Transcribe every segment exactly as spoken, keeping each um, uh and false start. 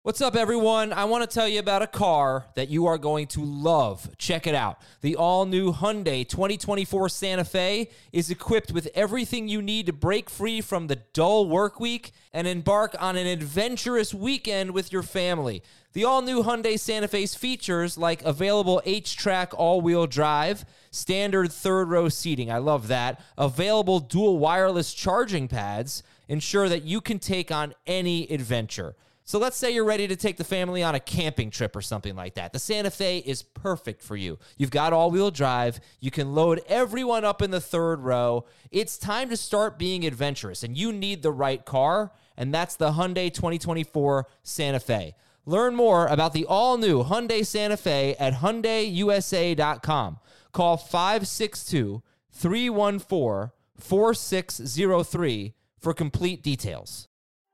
What's up, everyone? I want to tell you about a car that you are going to love. Check it out. The all-new Hyundai twenty twenty-four Santa Fe is equipped with everything you need to break free from the dull work week and embark on an adventurous weekend with your family. The all-new Hyundai Santa Fe's features like available H-Track all-wheel drive, standard third-row seating, I love that, available dual wireless charging pads, ensure that you can take on any adventure. So let's say you're ready to take the family on a camping trip or something like that. The Santa Fe is perfect for you. You've got all-wheel drive. You can load everyone up in the third row. It's time to start being adventurous, and you need the right car, and that's the Hyundai twenty twenty-four Santa Fe. Learn more about the all-new Hyundai Santa Fe at Hyundai U S A dot com. Call five six two, three one four, four six zero three for complete details.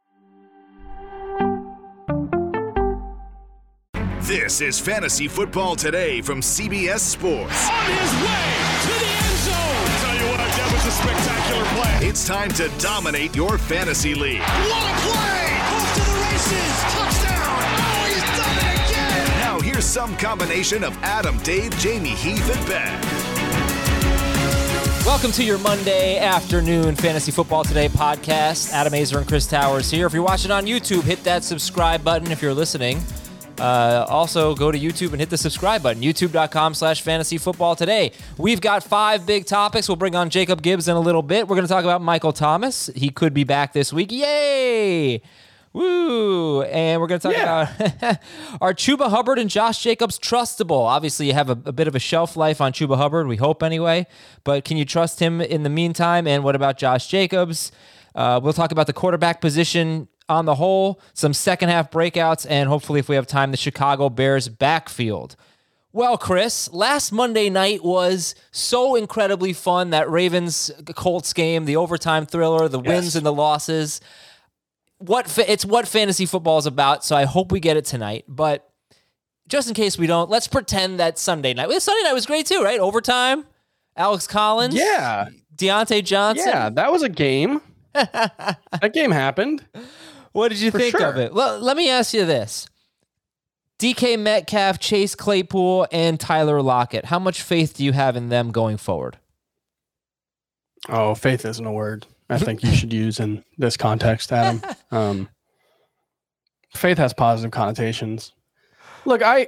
This is Fantasy Football Today from C B S Sports. On his way to the end zone. I'll tell you what, that was a spectacular play. It's time to dominate your fantasy league. What a play! Off to the races. Touchdown. Oh, he's done it again. Now here's some combination of Adam, Dave, Jamie, Heath, and Ben. Welcome to your Monday afternoon Fantasy Football Today podcast. Adam Azer and Chris Towers here. If you're watching on YouTube, hit that subscribe button. If you're listening, Uh, also, go to YouTube and hit the subscribe button, youtube.com slash fantasy football today. We've got five big topics. We'll bring on Jacob Gibbs in a little bit. We're going to talk about Michael Thomas. He could be back this week. Yay! Woo! And we're going to talk yeah. about our Chuba Hubbard and Josh Jacobs trustable. Obviously, you have a, a bit of a shelf life on Chuba Hubbard, we hope anyway. But can you trust him in the meantime? And what about Josh Jacobs? Uh, we'll talk about the quarterback position on the whole, some second half breakouts, and hopefully, if we have time, the Chicago Bears backfield. Well, Chris, last Monday night was so incredibly fun. That Ravens-Colts game, the overtime thriller, the wins yes. and the losses. What fa- It's what fantasy football is about, so I hope we get it tonight. But just in case we don't, let's pretend that Sunday night. Well, Sunday night was great too, right? Overtime, Alex Collins, yeah, Deontay Johnson. Yeah, that was a game. That game happened. What did you For think sure. of it? Well, let me ask you this. D K Metcalf, Chase Claypool, and Tyler Lockett. How much faith do you have in them going forward? Oh, faith isn't a word I think you should use in this context, Adam. Um, faith has positive connotations. Look, I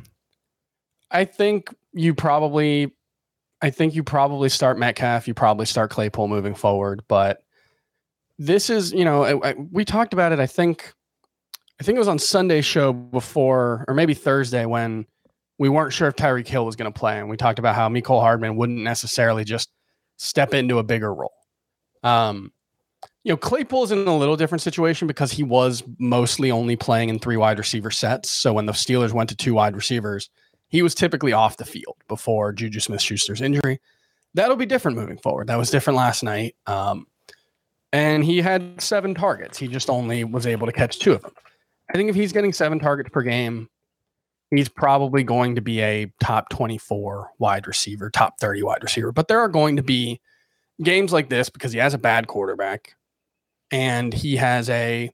I think you probably I think you probably start Metcalf, you probably start Claypool moving forward, but this is, you know, I, I, we talked about it, I think, I think it was on Sunday's show before, or maybe Thursday, when we weren't sure if Tyreek Hill was going to play. And we talked about how Mecole Hardman wouldn't necessarily just step into a bigger role. Um, you know, Claypool's in a little different situation because he was mostly only playing in three wide receiver sets. So when the Steelers went to two wide receivers, he was typically off the field before Juju Smith-Schuster's injury. That'll be different moving forward. That was different last night. Um, And he had seven targets. He just only was able to catch two of them. I think if he's getting seven targets per game, he's probably going to be a top twenty-four wide receiver, top thirty wide receiver. But there are going to be games like this because he has a bad quarterback and he has a,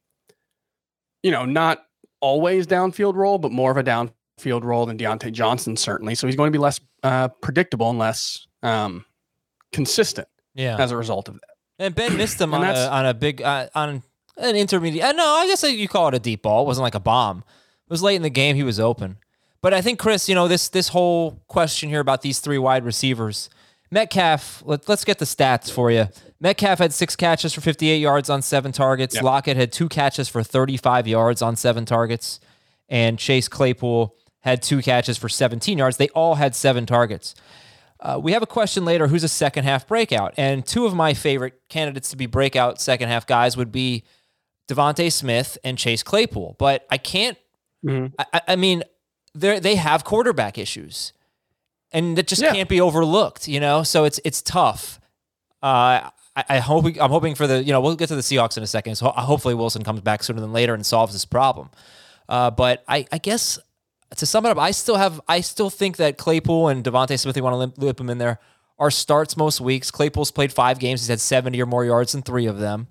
you know, not always downfield role, but more of a downfield role than Deontay Johnson, certainly. So he's going to be less uh, predictable and less um, consistent yeah. as a result of that. And Ben missed him on a, on a big, uh, on an intermediate. Uh, no, I guess you call it a deep ball. It wasn't like a bomb. It was late in the game. He was open. But I think, Chris, you know, this this whole question here about these three wide receivers. Metcalf, let, let's get the stats for you. Metcalf had six catches for fifty-eight yards on seven targets. Yep. Lockett had two catches for thirty-five yards on seven targets. And Chase Claypool had two catches for seventeen yards. They all had seven targets. Uh, we have a question later, who's a second half breakout? And two of my favorite candidates to be breakout second half guys would be Devontae Smith and Chase Claypool. But I can't, mm-hmm. I, I mean, they they have quarterback issues. And that just yeah. can't be overlooked, you know? So it's it's tough. Uh, I, I hope, I'm hoping for the, you know, we'll get to the Seahawks in a second. So hopefully Wilson comes back sooner than later and solves this problem. Uh, but I, I guess... To sum it up, I still have, I still think that Claypool and Devontae Smith, you want to limp, limp him in there, are starts most weeks. Claypool's played five games. He's had seventy or more yards in three of them.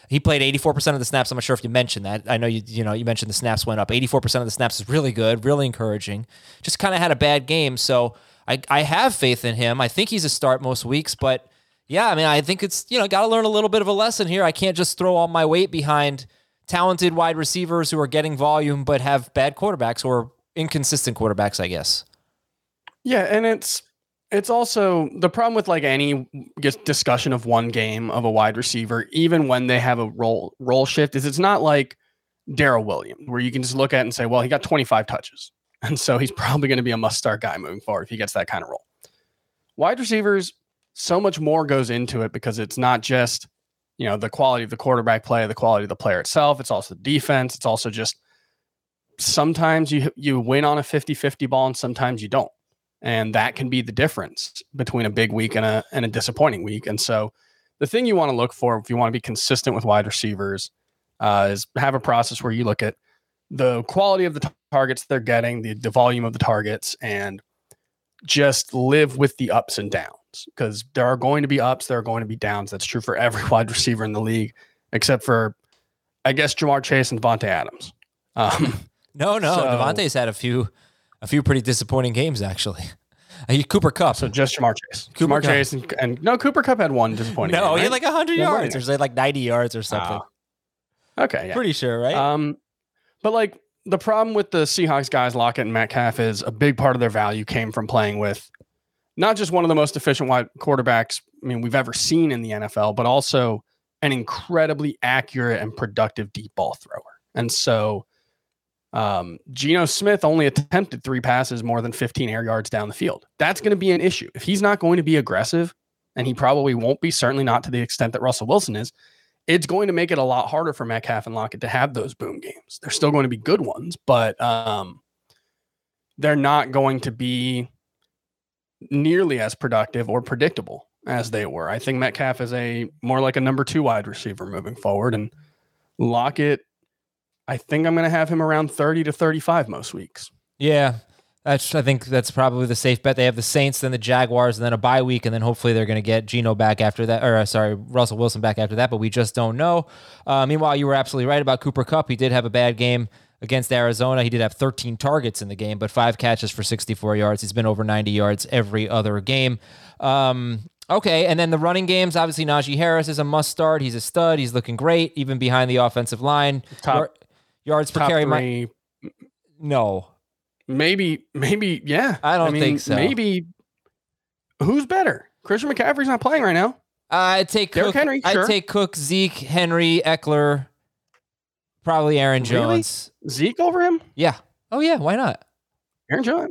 He played eighty-four percent of the snaps. I'm not sure if you mentioned that. I know you you know you mentioned the snaps went up. eighty-four percent of the snaps is really good, really encouraging. Just kind of had a bad game, so I I have faith in him. I think he's a start most weeks, but yeah, I mean, I think it's, you know, got to learn a little bit of a lesson here. I can't just throw all my weight behind talented wide receivers who are getting volume but have bad quarterbacks or inconsistent quarterbacks, I guess. Yeah, and it's It's also the problem with like any just discussion of one game of a wide receiver, even when they have a role role shift, is it's not like Darrell Williams, where you can just look at it and say, well, he got twenty-five touches. And so he's probably going to be a must start guy moving forward if he gets that kind of role. Wide receivers, so much more goes into it because it's not just, you know, the quality of the quarterback play, the quality of the player itself. It's also the defense. It's also just sometimes you you win on a fifty-fifty ball and sometimes you don't. And that can be the difference between a big week and a and a disappointing week. And so the thing you want to look for if you want to be consistent with wide receivers uh, is have a process where you look at the quality of the t- targets they're getting, the, the volume of the targets, and just live with the ups and downs. Because there are going to be ups, there are going to be downs. That's true for every wide receiver in the league, except for, I guess, Jamar Chase and Devontae Adams. Um, no, no, so, Devontae's had a few... A few pretty disappointing games, actually. Uh, Cooper Kupp. So just Jamar Chase. Cooper Jamar Kupp. Chase and, and no, Cooper Kupp had one disappointing no, game, right? he had like one hundred Yeah, yards right. or something, like ninety yards or something. Oh. Okay, yeah. Pretty sure, right? Um, but like the problem with the Seahawks guys, Lockett and Metcalf, is a big part of their value came from playing with not just one of the most efficient wide quarterbacks I mean we've ever seen in the N F L, but also an incredibly accurate and productive deep ball thrower. And so Um, Geno Smith only attempted three passes more than fifteen air yards down the field. That's going to be an issue. If he's not going to be aggressive, and he probably won't be, certainly not to the extent that Russell Wilson is, it's going to make it a lot harder for Metcalf and Lockett to have those boom games. They're still going to be good ones, but um, they're not going to be nearly as productive or predictable as they were. I think Metcalf is a more like a number two wide receiver moving forward, and Lockett, I think I'm going to have him around thirty to thirty-five most weeks. Yeah, that's. I think that's probably the safe bet. They have the Saints, then the Jaguars, and then a bye week, and then hopefully they're going to get Geno back after that, or uh, sorry, Russell Wilson back after that, but we just don't know. Uh, meanwhile, you were absolutely right about Cooper Kupp. He did have a bad game against Arizona. He did have thirteen targets in the game, but five catches for sixty-four yards. He's been over ninety yards every other game. Um, okay, and then the running games, obviously Najee Harris is a must start. He's a stud. He's looking great, even behind the offensive line. Top. Yard, yards per Top carry. three, My, no. maybe, maybe, yeah. I don't I mean, think so. Maybe. Who's better? Christian McCaffrey's not playing right now. I'd take Derrick Cook. Henry, I'd sure. take Cook, Zeke, Henry, Eckler, probably Aaron Really? Jones. Zeke over him? Yeah. Oh yeah. Why not? Aaron Jones.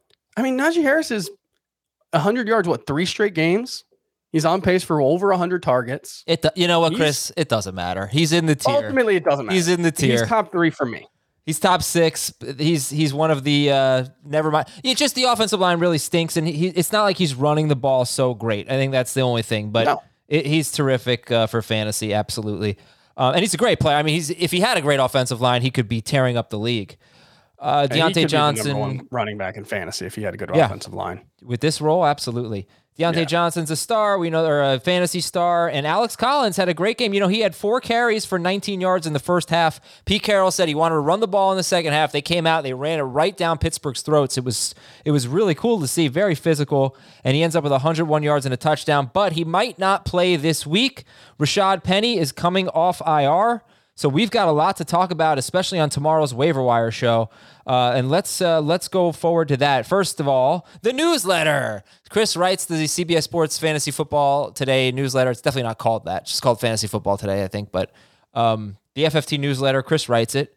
I mean, Najee Harris is one hundred yards, what, three straight games? He's on pace for over one hundred targets. It. You know what, He's- Chris? It doesn't matter. He's in the tier. Ultimately, it doesn't matter. He's in the tier. He's top three for me. He's top six. He's he's one of the uh, never mind. It's just the offensive line really stinks, and he, it's not like he's running the ball so great. I think that's the only thing. But No. it, he's terrific uh, for fantasy, absolutely. Uh, and he's a great player. I mean, he's if he had a great offensive line, he could be tearing up the league. Uh, And he could be Deontay the Johnson number one running back in fantasy if he had a good Yeah. offensive line. with this role, absolutely. Deontay Yeah. Johnson's a star. We know, or a fantasy star. And Alex Collins had a great game. You know, he had four carries for nineteen yards in the first half. Pete Carroll said he wanted to run the ball in the second half. They came out, they ran it right down Pittsburgh's throats. It was it was really cool to see, very physical. And he ends up with one hundred one yards and a touchdown. But he might not play this week. Rashad Penny is coming off I R. So we've got a lot to talk about, especially on tomorrow's waiver wire show. Uh, and let's uh, let's go forward to that. First of all, the newsletter. Chris writes the C B S Sports Fantasy Football Today newsletter. It's definitely not called that. It's just called Fantasy Football Today, I think. But um, the F F T newsletter, Chris writes it.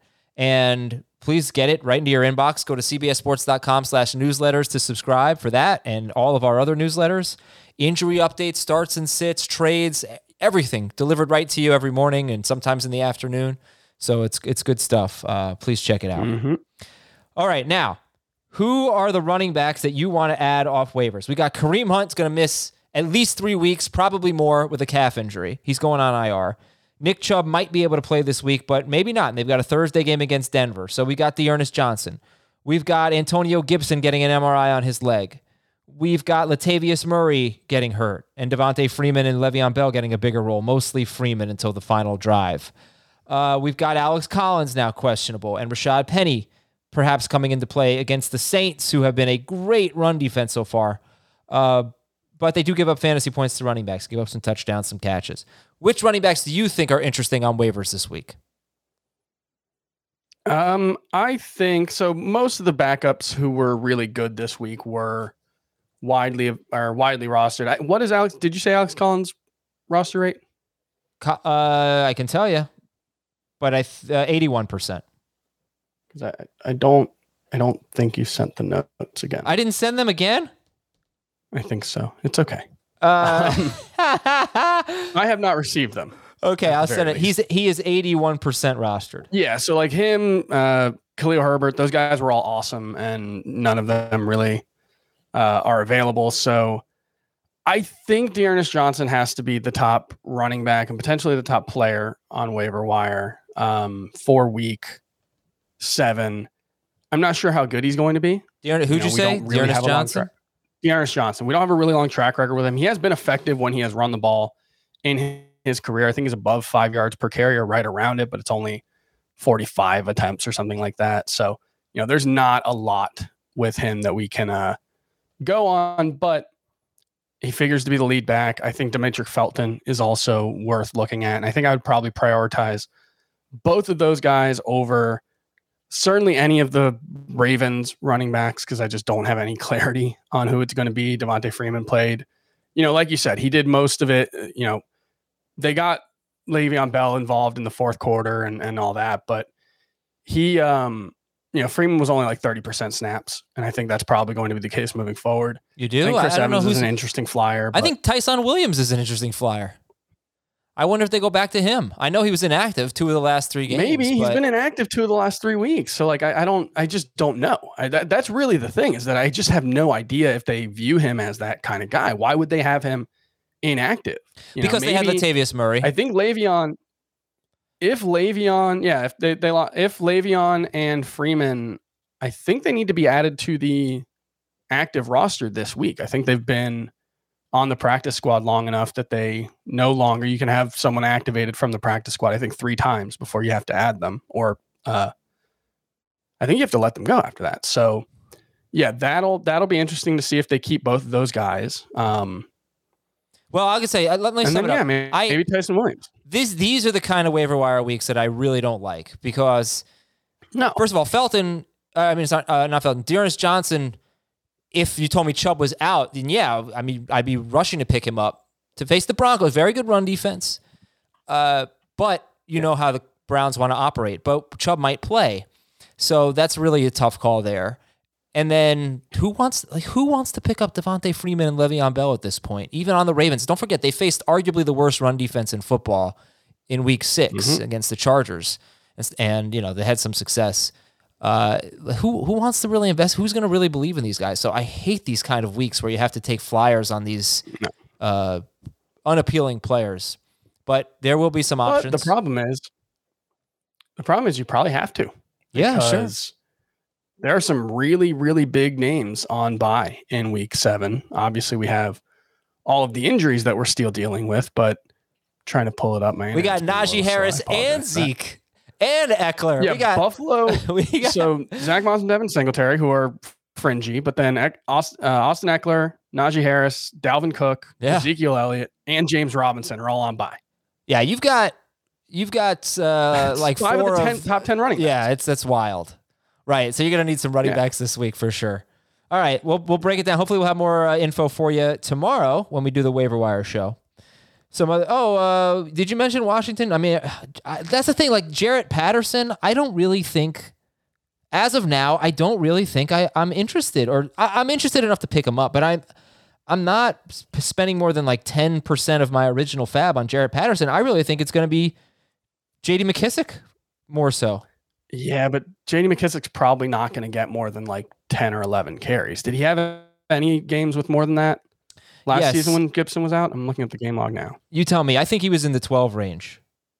And please get it right into your inbox. Go to cbssports.com slash newsletters to subscribe for that and all of our other newsletters. Injury updates, starts and sits, trades, everything delivered right to you every morning and sometimes in the afternoon. So it's it's good stuff. Uh, please check it out. Mm-hmm. All right, now, who are the running backs that you want to add off waivers? We got Kareem Hunt's going to miss at least three weeks, probably more, with a calf injury. He's going on I R. Nick Chubb might be able to play this week, but maybe not. And they've got a Thursday game against Denver. So we got Dearness Johnson. We've got Antonio Gibson getting an M R I on his leg. We've got Latavius Murray getting hurt and Devontae Freeman and Le'Veon Bell getting a bigger role, mostly Freeman until the final drive. Uh, we've got Alex Collins now questionable and Rashad Penny perhaps coming into play against the Saints, who have been a great run defense so far. Uh, but they do give up fantasy points to running backs, give up some touchdowns, some catches. Which running backs do you think are interesting on waivers this week? Um, I think so. Most of the backups who were really good this week were widely are widely rostered. I, what is Alex? Did you say Alex Collins' roster rate? Uh, I can tell you, but I th- uh, eighty-one percent. Because I, I don't I don't think you sent the notes again. I didn't send them again. I think so. It's okay. Uh, um, I have not received them. Okay, I'll send it. He's he is eighty-one percent rostered. Yeah, so like him, uh, Khalil Herbert, those guys were all awesome, and none of them really uh, are available. So I think Dearness Johnson has to be the top running back and potentially the top player on waiver wire um, for week seven. I'm not sure how good he's going to be. Dearness, who'd you, know, you say? Really Dearness Johnson? Tra- Dearness Johnson. We don't have a really long track record with him. He has been effective when he has run the ball in his career. I think he's above five yards per carry or right around it, but it's only forty-five attempts or something like that. So, you know, there's not a lot with him that we can uh, go on, but he figures to be the lead back. I think Demetric Felton is also worth looking at. And I think I would probably prioritize both of those guys over certainly any of the Ravens running backs, because I just don't have any clarity on who it's going to be. Devontae Freeman played, you know, like you said, he did most of it. You know, they got Le'Veon Bell involved in the fourth quarter and, and all that, but he, um, you know, Freeman was only like thirty percent snaps, and I think that's probably going to be the case moving forward. You do? I think Chris I don't Evans know who's is an interesting flyer. I think Tyson Williams is an interesting flyer. I wonder if they go back to him. I know he was inactive two of the last three games. Maybe he's but... been inactive two of the last three weeks. So like, I, I don't, I just don't know. I, that, that's really the thing, is that I just have no idea if they view him as that kind of guy. Why would they have him inactive? You because know, they maybe, had Latavius Murray. I think Le'Veon, if Le'Veon, yeah, if they, they, if Le'Veon and Freeman, I think they need to be added to the active roster this week. I think they've been on the practice squad long enough that they no longer, you can have someone activated from the practice squad, I think three times before you have to add them, or uh, I think you have to let them go after that. So yeah, that'll, that'll be interesting to see if they keep both of those guys. Um, well, I could say, let me sum it yeah, up. Maybe, I, maybe Tyson Williams. These, these are the kind of waiver wire weeks that I really don't like, because no, first of all, Felton, uh, I mean, it's not, uh, not Felton, Dearness Johnson, if you told me Chubb was out, then yeah, I mean, I'd be rushing to pick him up to face the Broncos. Very good run defense. Uh, but you yeah. know how the Browns want to operate. But Chubb might play. So that's really a tough call there. And then who wants like who wants to pick up Devontae Freeman and Le'Veon Bell at this point? Even on the Ravens. Don't forget, they faced arguably the worst run defense in football in week six mm-hmm. against the Chargers. And, and, you know, they had some success. Uh, who who wants to really invest? Who's going to really believe in these guys? So I hate these kind of weeks where you have to take flyers on these uh, unappealing players. But there will be some options. But the problem is, the problem is you probably have to. Yeah, sure. There are some really, really big names on bye in week seven. Obviously, we have all of the injuries that we're still dealing with, but trying to pull it up, man. We got Najee Harris so and Zeke. And Eckler. Yeah, we got, Buffalo. we got, so Zach Moss and Devin Singletary, who are fringy, but then Austin, uh, Austin Eckler, Najee Harris, Dalvin Cook, yeah. Ezekiel Elliott, and James Robinson are all on bye. Yeah, you've got you've got uh, like five four of the ten, of, top ten running backs. Yeah, it's that's wild. Right, so you're gonna need some running yeah. backs this week for sure. All right, we'll we'll break it down. Hopefully, we'll have more uh, info for you tomorrow when we do the waiver wire show. Some other, oh, uh, did you mention Washington? I mean, I, that's the thing. Like Jarrett Patterson, I don't really think, as of now, I don't really think I, I'm interested, or I, I'm interested enough to pick him up, but I'm, I'm not spending more than like ten percent of my original fab on Jarrett Patterson. I really think it's going to be J D McKissic more so. Yeah, but J D McKissic's probably not going to get more than like ten or eleven carries. Did he have any games with more than that? Last yes. season when Gibson was out? I'm looking at the game log now. You tell me. I think he was in the twelve range.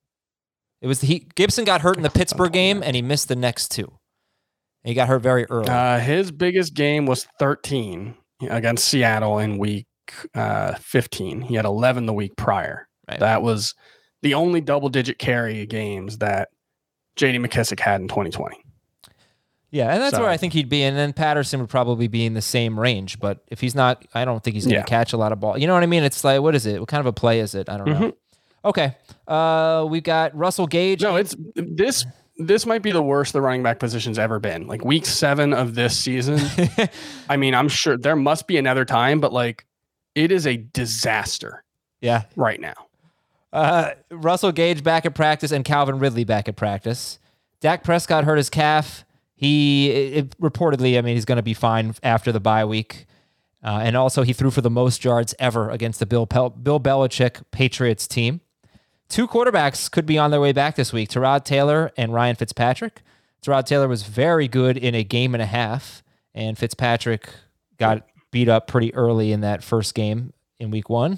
It was he Gibson got hurt in the Pittsburgh game, and he missed the next two. He got hurt very early. Uh, his biggest game was thirteen, against Seattle in week uh, fifteen. He had eleven the week prior. Right. That was the only double-digit carry games that J D McKissic had in twenty twenty. Yeah, and that's So- where I think he'd be. And then Patterson would probably be in the same range. But if he's not, I don't think he's going to Yeah. catch a lot of ball. You know what I mean? It's like, what is it? What kind of a play is it? I don't know. Mhm. Okay. Uh, we've got Russell Gage. No, it's this. This might be the worst the running back position's ever been. Like week seven of this season. I mean, I'm sure there must be another time, but like it is a disaster yeah. right now. Uh, Russell Gage back at practice and Calvin Ridley back at practice. Dak Prescott hurt his calf. He it, it, reportedly, I mean, he's going to be fine after the bye week. Uh, and also, he threw for the most yards ever against the Bill Pel- Bill Belichick Patriots team. Two quarterbacks could be on their way back this week, Tyrod Taylor and Ryan Fitzpatrick. Tyrod Taylor was very good in a game and a half, and Fitzpatrick got beat up pretty early in that first game in week one.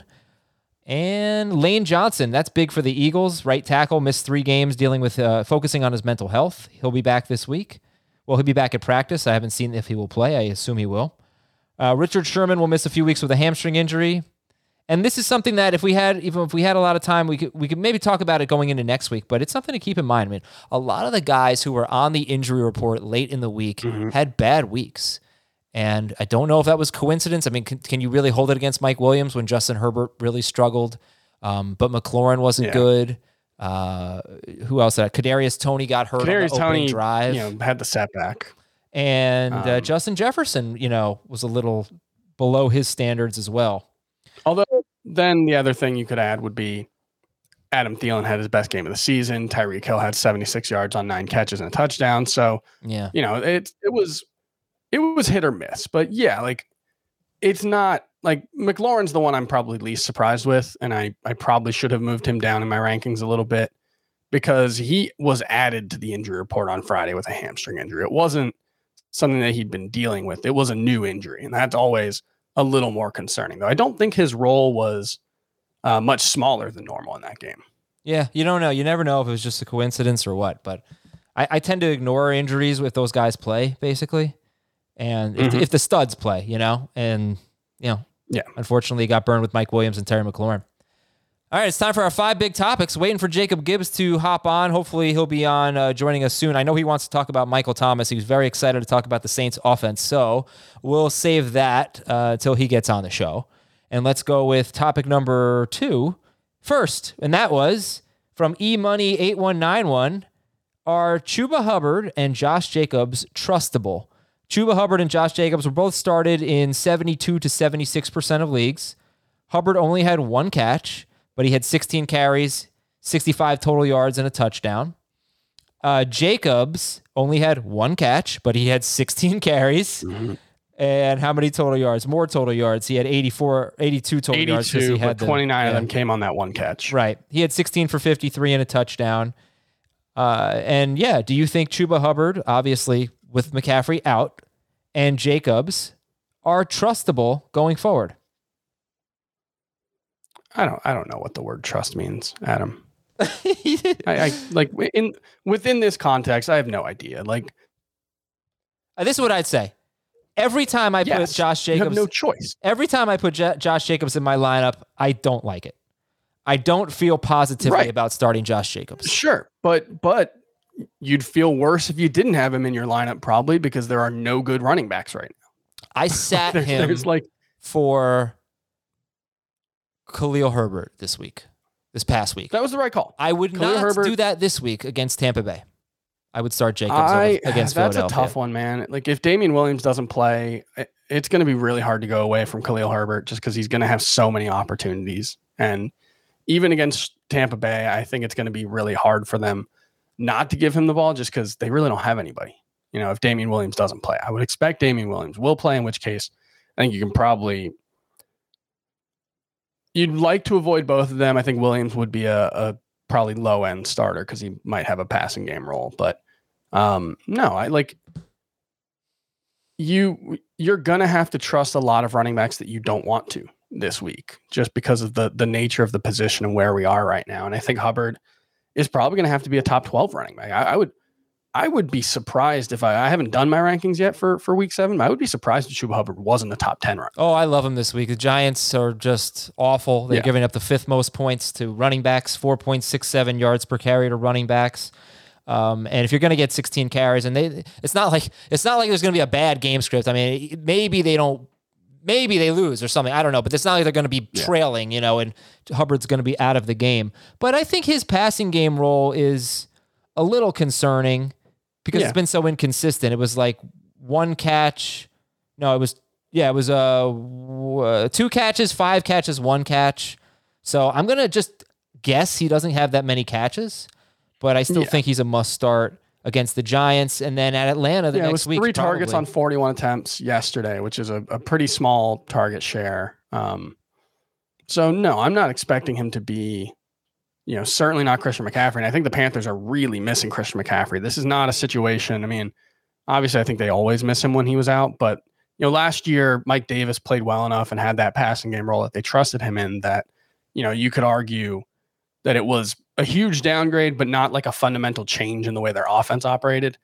And Lane Johnson, that's big for the Eagles. Right tackle, missed three games dealing with uh, focusing on his mental health. He'll be back this week. Well, he'll be back at practice. I haven't seen if he will play. I assume he will. Uh, Richard Sherman will miss a few weeks with a hamstring injury. And this is something that if we had, even if we had a lot of time, we could we could maybe talk about it going into next week. But it's something to keep in mind. I mean, a lot of the guys who were on the injury report late in the week Mhm. had bad weeks. And I don't know if that was coincidence. I mean, can, can you really hold it against Mike Williams when Justin Herbert really struggled? Um, but McLaurin wasn't Yeah. good. Uh, who else? Uh, Kadarius Toney got hurt Kadarius on the opening Toney, drive. you know, had the setback. And uh, Um, Justin Jefferson, you know, was a little below his standards as well. Although then the other thing you could add would be Adam Thielen had his best game of the season. Tyreek Hill had seventy-six yards on nine catches and a touchdown. So, Yeah. you know, it it was it was hit or miss. But yeah, like it's not like McLaurin's the one I'm probably least surprised with, and I I probably should have moved him down in my rankings a little bit because he was added to the injury report on Friday with a hamstring injury. It wasn't something that he'd been dealing with. It was a new injury, and that's always a little more concerning. Though I don't think his role was uh, much smaller than normal in that game. Yeah, you don't know. You never know if it was just a coincidence or what. But I, I tend to ignore injuries if those guys play, basically. And if, Mhm. if the studs play, you know, and, you know, Yeah. unfortunately he got burned with Mike Williams and Terry McLaurin. All right, it's time for our five big topics. Waiting for Jacob Gibbs to hop on. Hopefully he'll be on uh, joining us soon. I know he wants to talk about Michael Thomas. He was very excited to talk about the Saints offense. So we'll save that uh, until he gets on the show. And let's go with topic number two first. And that was from E Money eight one nine one. Are Chuba Hubbard and Josh Jacobs trustable? Chuba Hubbard and Josh Jacobs were both started in seventy-two to seventy-six percent of leagues. Hubbard only had one catch, but he had sixteen carries, sixty-five total yards, and a touchdown. Uh, Jacobs only had one catch, but he had sixteen carries. Mm-hmm. And how many total yards? More total yards. He had eighty-four, eighty-two total yards. 'cause eighty-two, he but had the- twenty-nine of yeah. them came on that one catch. Right. He had sixteen for fifty-three and a touchdown. Uh, and yeah, do you think Chuba Hubbard, obviously with McCaffrey out, and Jacobs are trustable going forward? I don't I don't know what the word trust means, Adam. I, I like in within this context, I have no idea. Like Uh, this is what I'd say. Every time I yes, put Josh you have Jacobs, no choice. every time I put J- Josh Jacobs in my lineup, I don't like it. I don't feel positively Right. about starting Josh Jacobs. Sure, but but you'd feel worse if you didn't have him in your lineup, probably because there are no good running backs right now. I sat There's, him there's like for Khalil Herbert this week, this past week. that was the right call. I would Khalil not Herbert- do that this week against Tampa Bay. I would start Jacobs I over against that's a Philadelphia. tough one, man. Like if Damian Williams doesn't play, it- it's going to be really hard to go away from Khalil Herbert just because he's going to have so many opportunities. And even against Tampa Bay, I think it's going to be really hard for them not to give him the ball just because they really don't have anybody. You know, if Damian Williams doesn't play, I would expect Damian Williams will play, in which case I think you can probably, you'd like to avoid both of them. I think Williams would be a, a probably low end starter because he might have a passing game role, but um, no, I like you, you're going to have to trust a lot of running backs that you don't want to this week just because of the, the nature of the position and where we are right now. And I think Hubbard is probably going to have to be a top twelve running back. I, I would, I would be surprised if I, I haven't done my rankings yet for, for week seven. But I would be surprised if Chuba Hubbard wasn't a top ten runner. Oh, I love him this week. The Giants are just awful. They're Yeah. giving up the fifth most points to running backs, four point six seven yards per carry to running backs. Um, and if you're going to get sixteen carries, and they, it's not like it's not like there's going to be a bad game script. I mean, maybe they don't, maybe they lose or something. I don't know, but it's not like they're going to be trailing, you know, and Hubbard's going to be out of the game. But I think his passing game role is a little concerning because Yeah. it's been so inconsistent. It was like one catch, no, it was yeah, it was uh w- uh, two catches, five catches, one catch. So I'm gonna just guess he doesn't have that many catches. But I still Yeah. think he's a must start against the Giants. And then at Atlanta the Yeah, it next was week. three targets probably. on forty-one attempts yesterday, which is a, a pretty small target share. Um, so no, I'm not expecting him to be, you know, certainly not Christian McCaffrey. And I think the Panthers are really missing Christian McCaffrey. This is not a situation. I mean, obviously I think they always miss him when he was out, but you know, last year Mike Davis played well enough and had that passing game role that they trusted him in that, you know, you could argue that it was a huge downgrade, but not like a fundamental change in the way their offense operated.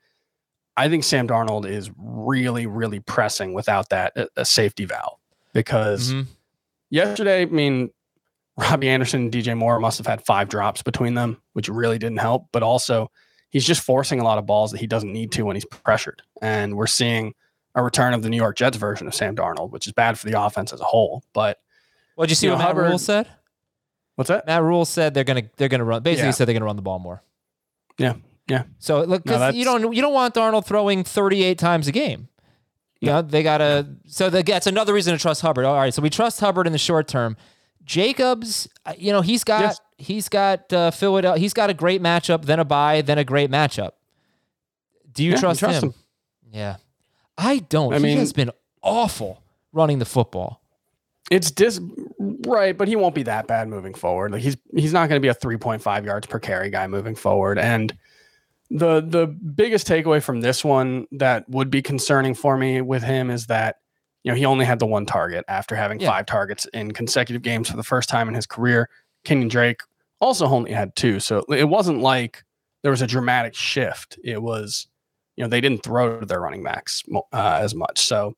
I think Sam Darnold is really, really pressing without that a, a safety valve because Mhm. yesterday, I mean, Robbie Anderson and D J Moore must have had five drops between them, which really didn't help. But also, he's just forcing a lot of balls that he doesn't need to when he's pressured. And we're seeing a return of the New York Jets version of Sam Darnold, which is bad for the offense as a whole. But Well, did you see you what know, Matt Hubbard- Rule said? what's that? Matt Rule said they're gonna they're gonna run. Basically, Yeah. said they're gonna run the ball more. Yeah, yeah. So look, No, 'cause that's- you don't you don't want Darnold throwing thirty-eight times a game. You know, they gotta. So the, that's another reason to trust Hubbard. All right, so we trust Hubbard in the short term. Jacobs, uh, you know, he's got Yes. he's got uh, Philadelphia. He's got a great matchup, then a bye, then a great matchup. Do you Yeah, trust, trust him? him. Yeah, I don't. I he mean- has been awful running the football. It's dis right, but he won't be that bad moving forward. Like he's he's not going to be a three point five yards per carry guy moving forward. And the the biggest takeaway from this one that would be concerning for me with him is that you know he only had the one target after having Yeah. five targets in consecutive games for the first time in his career. Kenyon Drake also only had two, so it wasn't like there was a dramatic shift. It was you know they didn't throw to their running backs uh, as much. So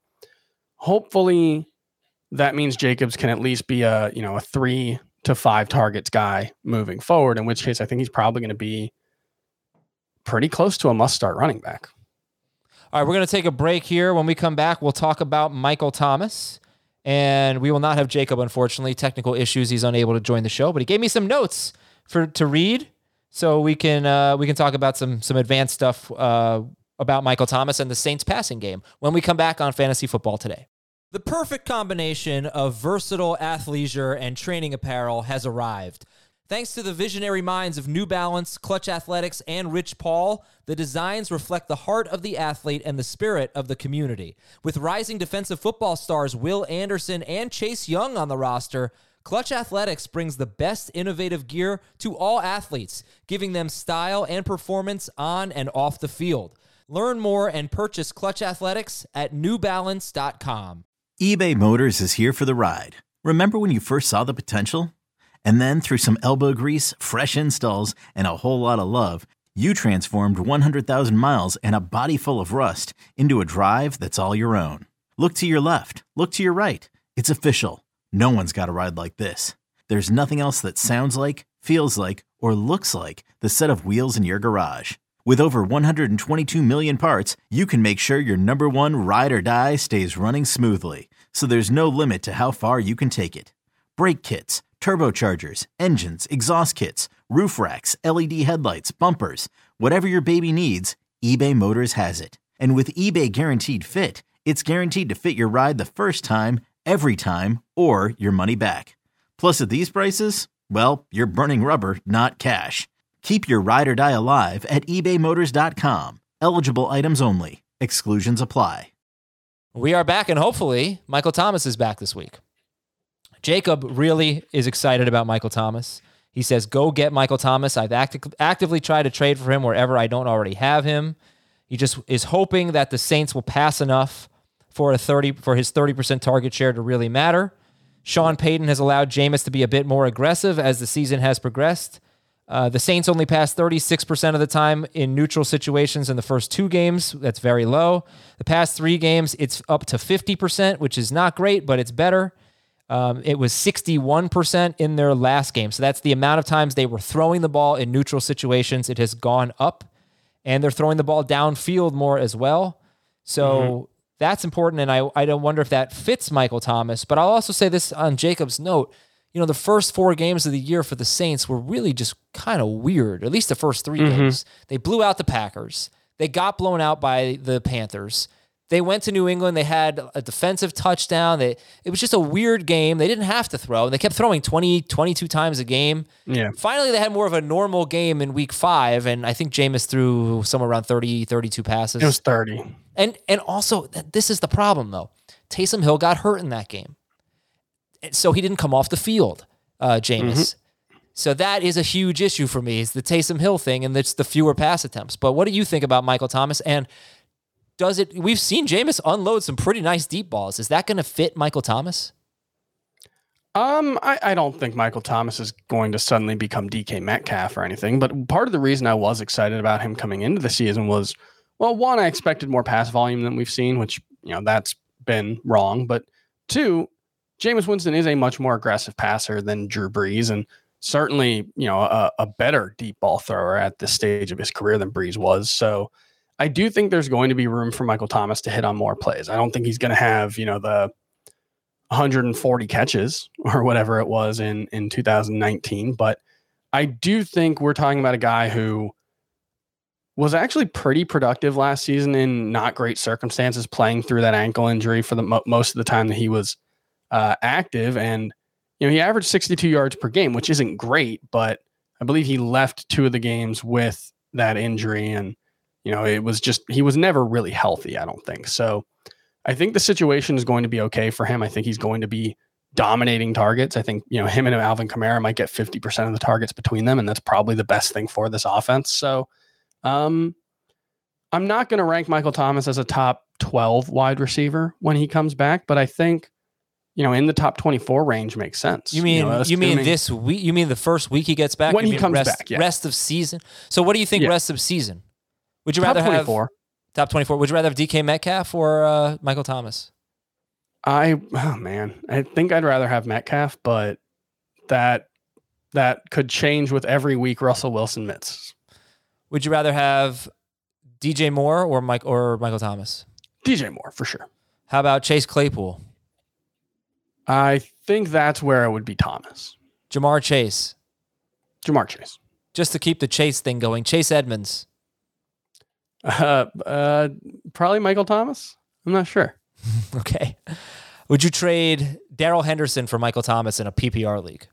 hopefully that means Jacobs can at least be a, you know, a three to five targets guy moving forward, in which case I think he's probably going to be pretty close to a must start running back. All right, we're going to take a break here. When we come back, we'll talk about Michael Thomas. And we will not have Jacob, unfortunately. Technical issues. He's unable to join the show, but he gave me some notes for to read, so we can uh, we can talk about some some advanced stuff uh, about Michael Thomas and the Saints passing game when we come back on Fantasy Football Today. The perfect combination of versatile athleisure and training apparel has arrived. Thanks to the visionary minds of New Balance, Clutch Athletics, and Rich Paul, the designs reflect the heart of the athlete and the spirit of the community. With rising defensive football stars Will Anderson and Chase Young on the roster, Clutch Athletics brings the best innovative gear to all athletes, giving them style and performance on and off the field. Learn more and purchase Clutch Athletics at new balance dot com. eBay Motors is here for the ride. Remember when you first saw the potential? And then through some elbow grease, fresh installs, and a whole lot of love, you transformed one hundred thousand miles and a body full of rust into a drive that's all your own. Look to your left. Look to your right. It's official. No one's got a ride like this. There's nothing else that sounds like, feels like, or looks like the set of wheels in your garage. With over one hundred twenty-two million parts, you can make sure your number one ride or die stays running smoothly, so there's no limit to how far you can take it. Brake kits, turbochargers, engines, exhaust kits, roof racks, L E D headlights, bumpers, whatever your baby needs, eBay Motors has it. And with eBay Guaranteed Fit, it's guaranteed to fit your ride the first time, every time, or your money back. Plus at these prices, well, you're burning rubber, not cash. Keep your ride or die alive at ebay motors dot com. Eligible items only. Exclusions apply. We are back, and hopefully Michael Thomas is back this week. Jacob really is excited about Michael Thomas. He says, go get Michael Thomas. I've acti- actively tried to trade for him wherever I don't already have him. He just is hoping that the Saints will pass enough for a thirty for his thirty percent target share to really matter. Sean Payton has allowed Jameis to be a bit more aggressive as the season has progressed. Uh, the Saints only passed thirty-six percent of the time in neutral situations in the first two games. That's very low. The past three games, it's up to fifty percent, which is not great, but it's better. Um, it was sixty-one percent in their last game. So that's the amount of times they were throwing the ball in neutral situations. It has gone up, and they're throwing the ball downfield more as well. So mm-hmm. that's important, and I, I don't wonder if that fits Michael Thomas. But I'll also say this on Jacob's note. You know, the first four games of the year for the Saints were really just kind of weird, at least the first three mm-hmm. games. They blew out the Packers. They got blown out by the Panthers. They went to New England. They had a defensive touchdown. They, it was just a weird game. They didn't have to throw. They kept throwing twenty, twenty-two times a game. Yeah. Finally, they had more of a normal game in week five, and I think Jameis threw somewhere around thirty, thirty-two passes. It was thirty. And, and also, this is the problem, though. Taysom Hill got hurt in that game. So he didn't come off the field, uh, Jameis. Mm-hmm. So that is a huge issue for me, is the Taysom Hill thing, and it's the fewer pass attempts. But what do you think about Michael Thomas? And does it? We've seen Jameis unload some pretty nice deep balls. Is that going to fit Michael Thomas? Um, I, I don't think Michael Thomas is going to suddenly become D K Metcalf or anything. But part of the reason I was excited about him coming into the season was, well, one, I expected more pass volume than we've seen, which, you know, that's been wrong. But two, Jameis Winston is a much more aggressive passer than Drew Brees, and certainly, you know, a, a better deep ball thrower at this stage of his career than Brees was. So I do think there's going to be room for Michael Thomas to hit on more plays. I don't think he's going to have, you know, the one hundred forty catches or whatever it was in, in two thousand nineteen, but I do think we're talking about a guy who was actually pretty productive last season in not great circumstances, playing through that ankle injury for the mo- most of the time that he was Uh, active, and you know he averaged sixty-two yards per game, which isn't great, but I believe he left two of the games with that injury, and you know it was just he was never really healthy, I don't think. So I think the situation is going to be okay for him. I think he's going to be dominating targets. I think you know him and Alvin Kamara might get fifty percent of the targets between them, and that's probably the best thing for this offense. So um, I'm not going to rank Michael Thomas as a top twelve wide receiver when he comes back, but I think, you know, in the top twenty-four range makes sense. You mean you, know, you mean this week? You mean the first week he gets back? When you he mean comes rest, back, yeah. Rest of season. So what do you think yeah. rest of season? Would you top rather twenty-four. have top twenty-four? Would you rather have D K Metcalf or uh, Michael Thomas? I oh man, I think I'd rather have Metcalf, but that that could change with every week Russell Wilson misses. Would you rather have D J Moore or Mike or Michael Thomas? D J Moore for sure. How about Chase Claypool? I think that's where it would be Thomas. Jamar Chase. Jamar Chase. Just to keep the Chase thing going. Chase Edmonds. Uh, uh, probably Michael Thomas. I'm not sure. Okay. Would you trade Darrell Henderson for Michael Thomas in a P P R league?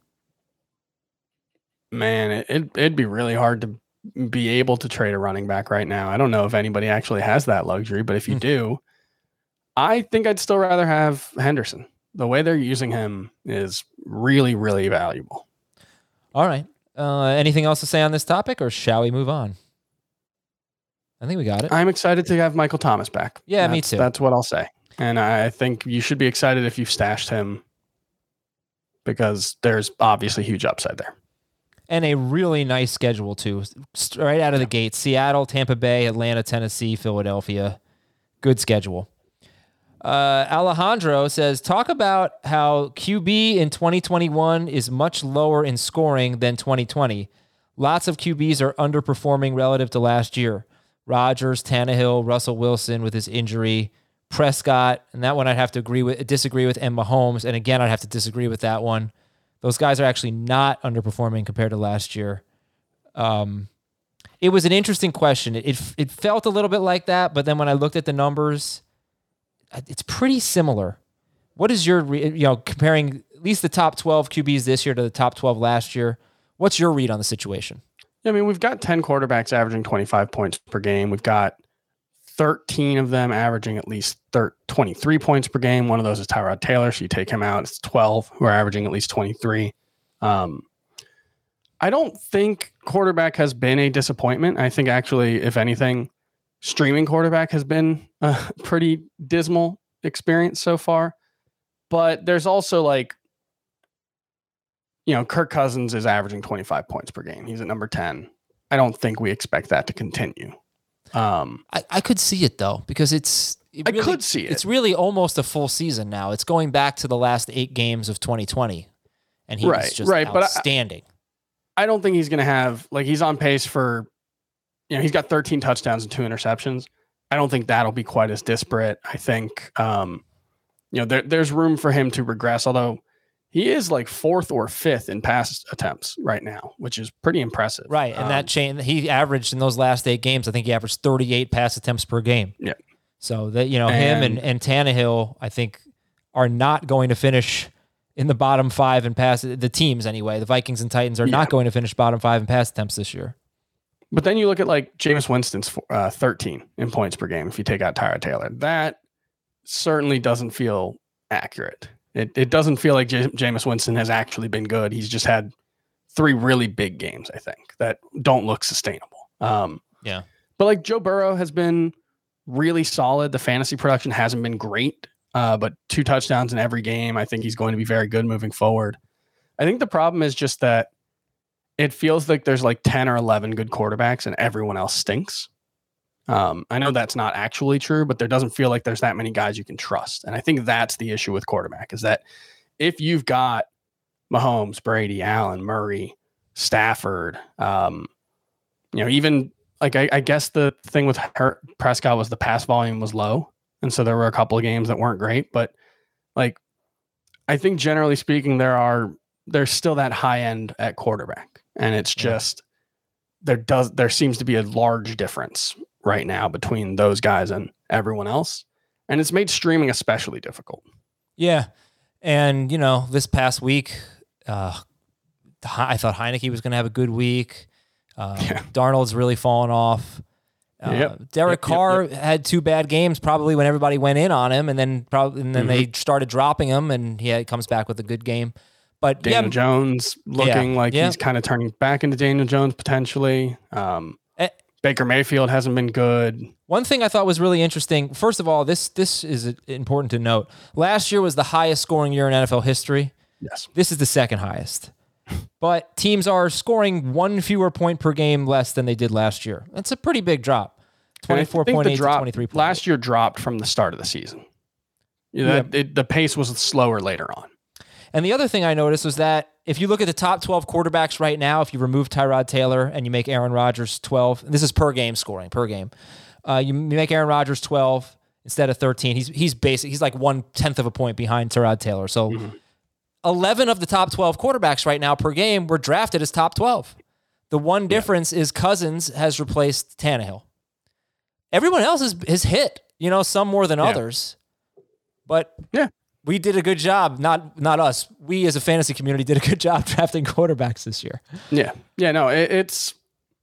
Man, it, it, it'd be really hard to be able to trade a running back right now. I don't know if anybody actually has that luxury, but if you do, I think I'd still rather have Henderson. The way they're using him is really, really valuable. All right. Uh, anything else to say on this topic, or shall we move on? I think we got it. I'm excited to have Michael Thomas back. Yeah, that's, me too. That's what I'll say. And I think you should be excited if you've stashed him, because there's obviously huge upside there. And a really nice schedule, too. Right out of the gate. Seattle, Tampa Bay, Atlanta, Tennessee, Philadelphia. Good schedule. Uh, Alejandro says, talk about how Q B in twenty twenty-one is much lower in scoring than twenty twenty. Lots of Q Bs are underperforming relative to last year. Rodgers, Tannehill, Russell Wilson with his injury, Prescott, and that one I'd have to agree with, disagree with, and Mahomes. And again, I'd have to disagree with that one. Those guys are actually not underperforming compared to last year. Um, it was an interesting question. It, it it felt a little bit like that, but then when I looked at the numbers, it's pretty similar. What is your, re- you know, comparing at least the top twelve Q Bs this year to the top twelve last year? What's your read on the situation? Yeah, I mean, we've got ten quarterbacks averaging twenty-five points per game. We've got thirteen of them averaging at least twenty-three points per game. One of those is Tyrod Taylor, so you take him out. It's twelve who are averaging at least twenty-three. Um, I don't think quarterback has been a disappointment. I think actually, if anything, streaming quarterback has been a pretty dismal experience so far. But there's also like, you know, Kirk Cousins is averaging twenty-five points per game. He's at number ten. I don't think we expect that to continue. Um, I, I could see it though, because it's, it really, I could see it. It's really almost a full season now. It's going back to the last eight games of twenty twenty, and he right, was just right, outstanding. But I, I don't think he's going to have, like, he's on pace for, you know, he's got thirteen touchdowns and two interceptions. I don't think that'll be quite as disparate. I think, um, you know, there, there's room for him to regress, although he is like fourth or fifth in pass attempts right now, which is pretty impressive. Right. And um, that chain, he averaged in those last eight games, I think he averaged thirty-eight pass attempts per game. Yeah. So that, you know, and, him and, and Tannehill, I think, are not going to finish in the bottom five in pass, the teams anyway. The Vikings and Titans are yeah. not going to finish bottom five in pass attempts this year. But then you look at like Jameis Winston's uh, thirteen in points per game if you take out Tyrod Taylor. That certainly doesn't feel accurate. It it doesn't feel like J- Jameis Winston has actually been good. He's just had three really big games, I think, that don't look sustainable. Um, yeah. But like Joe Burrow has been really solid. The fantasy production hasn't been great, uh, but two touchdowns in every game. I think he's going to be very good moving forward. I think the problem is just that it feels like there's like ten or eleven good quarterbacks and everyone else stinks. Um, I know that's not actually true, but there doesn't feel like there's that many guys you can trust. And I think that's the issue with quarterback, is that if you've got Mahomes, Brady, Allen, Murray, Stafford, um, you know, even like, I, I guess the thing with her, Prescott was the pass volume was low. And so there were a couple of games that weren't great, but like, I think generally speaking, there are, there's still that high end at quarterback. And it's just, there does, there seems to be a large difference right now between those guys and everyone else. And it's made streaming especially difficult. Yeah. And, you know, this past week, uh, I thought Heineke was going to have a good week. Uh, yeah. Darnold's really fallen off. Uh, yep. Derek yep, Carr yep, yep. had two bad games probably when everybody went in on him, and then probably and then mm-hmm. they started dropping him, and he had, comes back with a good game. But Daniel yeah, Jones looking yeah, like yeah. he's kind of turning back into Daniel Jones potentially. Um, uh, Baker Mayfield hasn't been good. One thing I thought was really interesting. First of all, this this is important to note. Last year was the highest scoring year in N F L history. Yes. This is the second highest. But teams are scoring one fewer point per game less than they did last year. That's a pretty big drop. twenty-four point eight to twenty-three point eight. Last year dropped from the start of the season. You know, yeah. that, it, the pace was slower later on. And the other thing I noticed was that if you look at the top twelve quarterbacks right now, if you remove Tyrod Taylor and you make Aaron Rodgers twelve, this is per game scoring, per game. Uh, you make Aaron Rodgers twelve instead of thirteen. He's he's basic. He's like one tenth of a point behind Tyrod Taylor. So mm-hmm. eleven of the top twelve quarterbacks right now per game were drafted as top twelve. The one difference yeah. is Cousins has replaced Tannehill. Everyone else is has hit, you know, some more than yeah. others. But yeah. we did a good job, not not us. We as a fantasy community did a good job drafting quarterbacks this year. Yeah. Yeah, no, it, it's,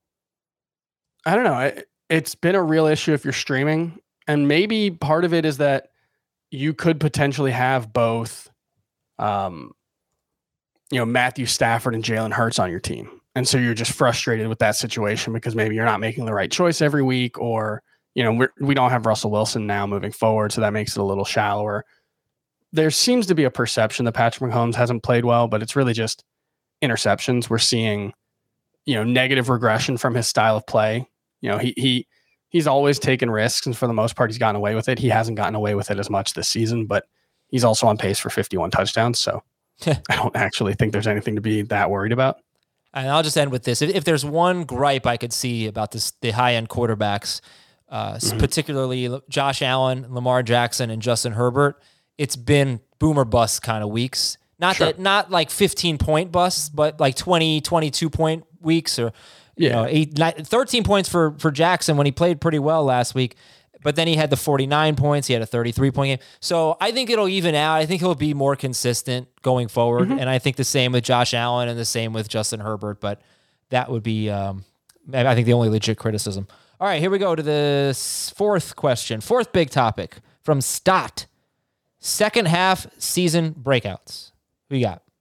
I don't know. It, it's been a real issue if you're streaming. And maybe part of it is that you could potentially have both, um, you know, Matthew Stafford and Jalen Hurts on your team. And so you're just frustrated with that situation because maybe you're not making the right choice every week, or, you know, we're, we don't have Russell Wilson now moving forward. So that makes it a little shallower. There seems to be a perception that Patrick Mahomes hasn't played well, but it's really just interceptions. We're seeing, you know, negative regression from his style of play. You know, he he he's always taken risks, and for the most part, he's gotten away with it. He hasn't gotten away with it as much this season, but he's also on pace for fifty-one touchdowns. So I don't actually think there's anything to be that worried about. And I'll just end with this. If, if there's one gripe I could see about this, the high-end quarterbacks, uh, mm-hmm. particularly Josh Allen, Lamar Jackson, and Justin Herbert, it's been boomer bust kind of weeks. Not sure. that, not like fifteen point busts, but like twenty, twenty-two point weeks, or you yeah. know, eight, nine, thirteen points for for Jackson when he played pretty well last week. But then he had the forty-nine points. He had a thirty-three point game. So I think it'll even out. I think he'll be more consistent going forward. Mm-hmm. And I think the same with Josh Allen and the same with Justin Herbert. But that would be, um, I think, the only legit criticism. All right, here we go to the fourth question. Fourth big topic from Stott. Second half season breakouts. Who you got?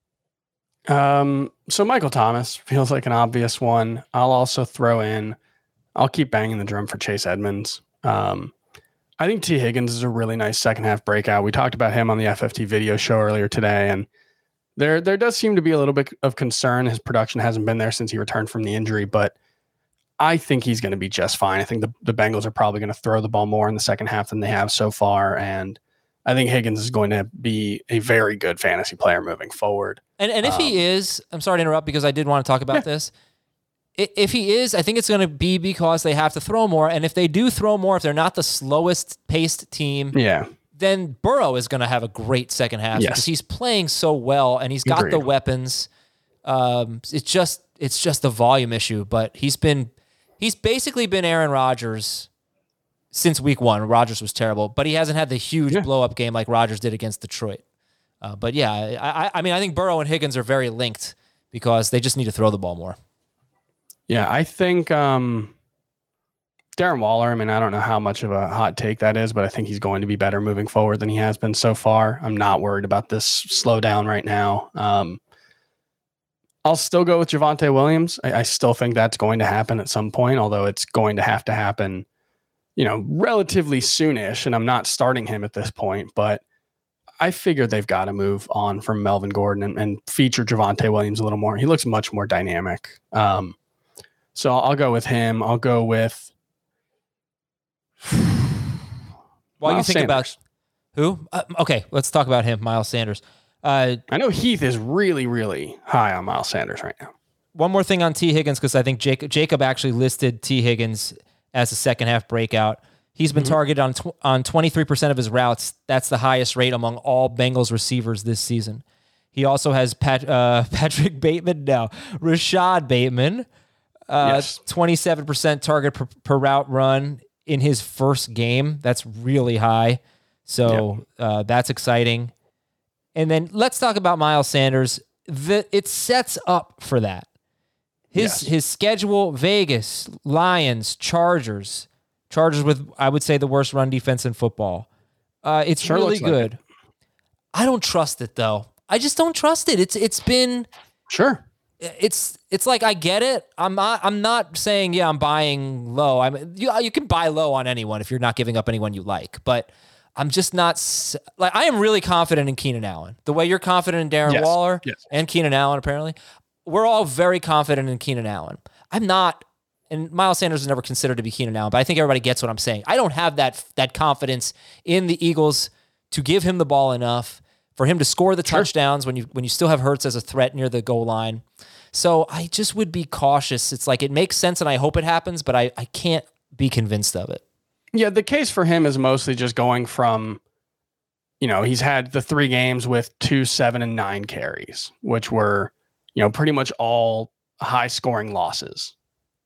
Um, so Michael Thomas feels like an obvious one. I'll also throw in, I'll keep banging the drum for Chase Edmonds. Um, I think T. Higgins is a really nice second half breakout. We talked about him on the F F T video show earlier today, and there there does seem to be a little bit of concern. His production hasn't been there since he returned from the injury, but I think he's going to be just fine. I think the, the Bengals are probably going to throw the ball more in the second half than they have so far, and I think Higgins is going to be a very good fantasy player moving forward. And and if um, he is, I'm sorry to interrupt because I did want to talk about yeah. this. If he is, I think it's going to be because they have to throw more. And if they do throw more, if they're not the slowest paced team, yeah. then Burrow is going to have a great second half yes. because he's playing so well and he's got Agreed. the weapons. Um, it's just it's just a volume issue, but he's been he's basically been Aaron Rodgers since week one. Rodgers was terrible, but he hasn't had the huge yeah. blow up game like Rodgers did against Detroit. Uh, but yeah, I, I mean, I think Burrow and Higgins are very linked because they just need to throw the ball more. Yeah, I think um, Darren Waller, I mean, I don't know how much of a hot take that is, but I think he's going to be better moving forward than he has been so far. I'm not worried about this slowdown right now. Um, I'll still go with Javonte Williams. I, I still think that's going to happen at some point, although it's going to have to happen, you know, relatively soonish, and I'm not starting him at this point, but I figured they've got to move on from Melvin Gordon and, and feature Javonte Williams a little more. He looks much more dynamic. Um, So I'll go with him. I'll go with. While you think Sanders. about who? Uh, okay, let's talk about him, Miles Sanders. Uh, I know Heath is really, really high on Miles Sanders right now. One more thing on T. Higgins, because I think Jacob, Jacob actually listed T. Higgins as a second half breakout. He's been mm-hmm. targeted on tw- on twenty-three percent of his routes. That's the highest rate among all Bengals receivers this season. He also has Pat, uh, Patrick Bateman now, Rashad Bateman. Uh, yes. twenty-seven percent target per, per route run in his first game. That's really high. So yep. uh, that's exciting. And then let's talk about Miles Sanders. The, it sets up for that. His yes. his schedule, Vegas, Lions, Chargers. Chargers with, I would say, the worst run defense in football. Uh, it's sure really good. Like it. I don't trust it, though. I just don't trust it. It's It's been... Sure. It's it's like I get it. I'm not I'm not saying yeah I'm buying low. I'm you you can buy low on anyone if you're not giving up anyone you like. But I'm just not like I am really confident in Keenan Allen. The way you're confident in Darren yes. Waller yes. and Keenan Allen apparently, we're all very confident in Keenan Allen. I'm not, and Miles Sanders is never considered to be Keenan Allen, but I think everybody gets what I'm saying. I don't have that that confidence in the Eagles to give him the ball enough for him to score the sure. touchdowns when you when you still have Hurts as a threat near the goal line. So I just would be cautious. It's like it makes sense and I hope it happens, but I, I can't be convinced of it. Yeah, the case for him is mostly just going from, you know, he's had the three games with two, seven, and nine carries, which were, you know, pretty much all high scoring losses.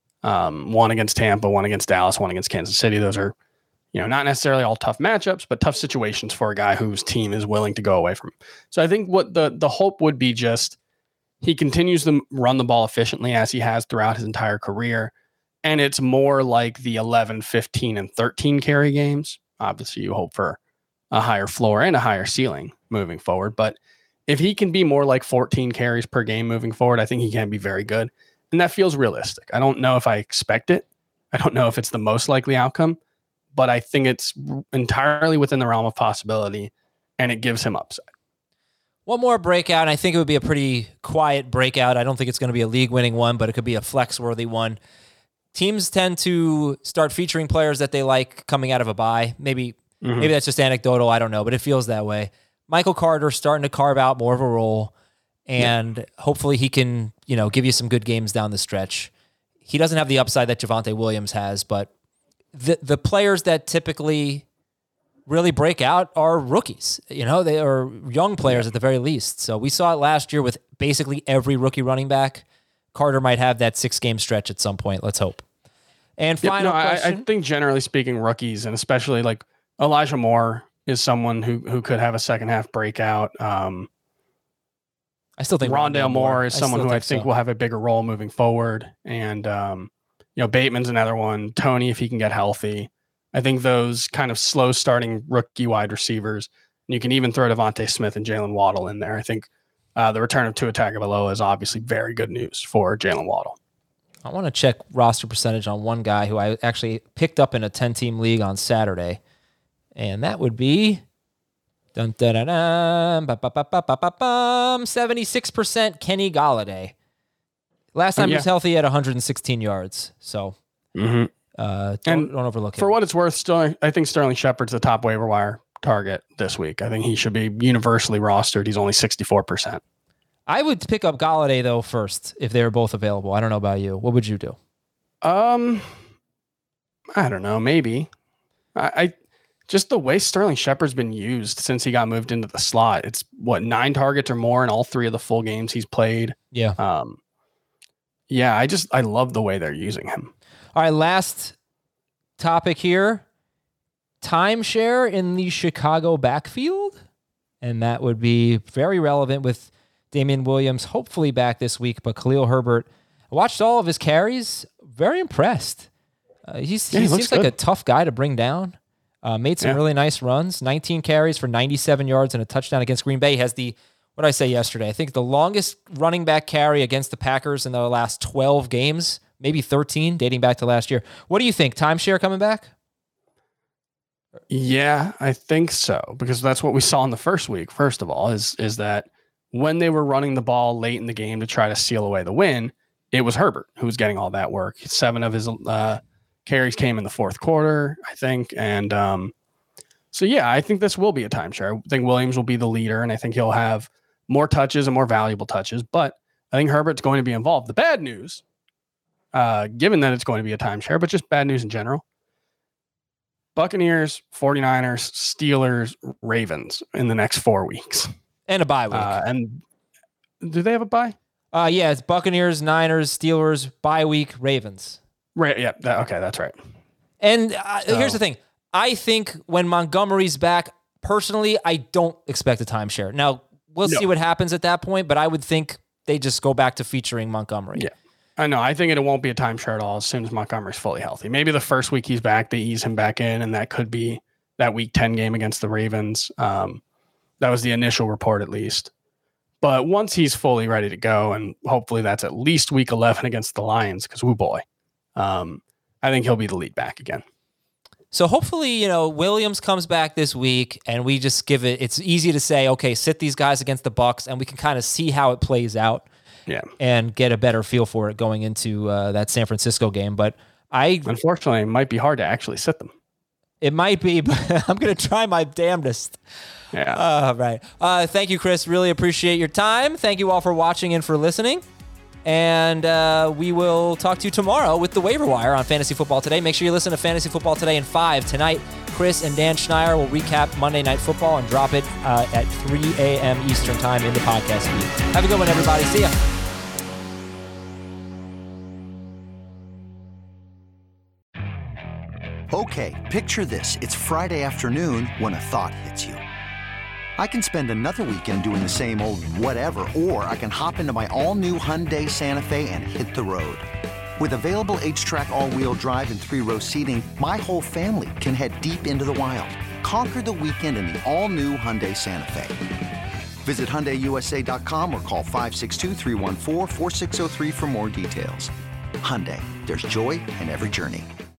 Um, one against Tampa, one against Dallas, one against Kansas City. Those are, you know, not necessarily all tough matchups, but tough situations for a guy whose team is willing to go away from him. So I think what the the hope would be just he continues to run the ball efficiently as he has throughout his entire career. And it's more like the eleven, fifteen, and thirteen carry games. Obviously, you hope for a higher floor and a higher ceiling moving forward. But if he can be more like fourteen carries per game moving forward, I think he can be very good. And that feels realistic. I don't know if I expect it. I don't know if it's the most likely outcome, but I think it's entirely within the realm of possibility, and it gives him upside. One more breakout, and I think it would be a pretty quiet breakout. I don't think it's going to be a league-winning one, but it could be a flex-worthy one. Teams tend to start featuring players that they like coming out of a bye. Maybe mm-hmm. maybe that's just anecdotal. I don't know, but it feels that way. Michael Carter starting to carve out more of a role, and yeah. hopefully he can, you know, give you some good games down the stretch. He doesn't have the upside that Javonte Williams has, but the the players that typically really break out are rookies. You know, they are young players yeah. at the very least. So we saw it last year with basically every rookie running back. Carter might have that six-game stretch at some point. Let's hope. And yep, final no, question. I, I think generally speaking, rookies, and especially like Elijah Moore is someone who who could have a second half breakout. Um, I still think Rondale Moore, Moore is I someone who think I think so. will have a bigger role moving forward. And, um, you know, Bateman's another one. Tony, if he can get healthy. I think those kind of slow starting rookie wide receivers, and you can even throw Devontae Smith and Jalen Waddle in there. I think uh, the return of Tua Tagovailoa is obviously very good news for Jalen Waddle. I want to check roster percentage on one guy who I actually picked up in a ten-team league on Saturday, and that would be Dun, dun, dun, dun, ba, ba, ba, ba, ba, ba, bum. seventy-six percent Kenny Golladay. Last time yeah. he was healthy, he had one hundred sixteen yards. So Mm-hmm. uh, don't, And don't overlook it. For what it's worth, still, I think Sterling Shepard's the top waiver wire target this week. I think he should be universally rostered. He's only sixty-four percent. I would pick up Golladay, though, first, if they were both available. I don't know about you. What would you do? Um, I don't know. Maybe. I, I just the way Sterling Shepard's been used since he got moved into the slot. It's what, nine targets or more in all three of the full games he's played. Yeah. Um. Yeah, I just I love the way they're using him. All right, last topic here. Timeshare in the Chicago backfield. And that would be very relevant with Damian Williams hopefully back this week, but Khalil Herbert, I watched all of his carries. Very impressed. Uh, he's, yeah, he, he seems good. like a tough guy to bring down. Uh, made some yeah. really nice runs. nineteen carries for ninety-seven yards and a touchdown against Green Bay. He has the, what did I say yesterday? I think the longest running back carry against the Packers in the last twelve games, maybe thirteen, dating back to last year. What do you think? Timeshare coming back? Yeah, I think so, because that's what we saw in the first week. First of all, is is that when they were running the ball late in the game to try to seal away the win, it was Herbert who was getting all that work. Seven of his uh, carries came in the fourth quarter, I think. And um, so, yeah, I think this will be a timeshare. I think Williams will be the leader, and I think he'll have more touches and more valuable touches. But I think Herbert's going to be involved. The bad news, uh, given that it's going to be a timeshare, but just bad news in general, Buccaneers, 49ers, Steelers, Ravens in the next four weeks. And a bye week. Uh, and do they have a bye? Uh, yeah, it's Buccaneers, Niners, Steelers, bye week, Ravens. Right. Yeah. That, okay. That's right. And uh, So- here's the thing. I think when Montgomery's back, personally, I don't expect a timeshare. Now, we'll No. see what happens at that point, but I would think they just go back to featuring Montgomery. Yeah. I know. I think it won't be a timeshare at all as soon as Montgomery's fully healthy. Maybe the first week he's back, they ease him back in, and that could be that week ten game against the Ravens. Um, that was the initial report, at least. But once he's fully ready to go, and hopefully that's at least week eleven against the Lions, because woo boy, um, I think he'll be the lead back again. So hopefully, you know, Williams comes back this week, and we just give it. It's easy to say, okay, sit these guys against the Bucs, and we can kind of see how it plays out. Yeah. And get a better feel for it going into uh, that San Francisco game. But I, Unfortunately, it might be hard to actually sit them. it might be, but I'm going to try my damnedest. Yeah. All right. Uh, thank you, Chris. Really appreciate your time. Thank you all for watching and for listening. And uh, we will talk to you tomorrow with the waiver wire on Fantasy Football Today. Make sure you listen to Fantasy Football Today in five. Tonight, Chris and Dan Schneier will recap Monday Night Football and drop it uh, at three a.m. Eastern Time in the podcast feed. Have a good one, everybody. See ya. Okay, picture this. It's Friday afternoon when a thought hits you. I can spend another weekend doing the same old whatever, or I can hop into my all-new Hyundai Santa Fe and hit the road. With available H-Track all-wheel drive and three-row seating, my whole family can head deep into the wild. Conquer the weekend in the all-new Hyundai Santa Fe. Visit Hyundai U S A dot com or call five six two, three one four, four six zero three for more details. Hyundai, there's joy in every journey.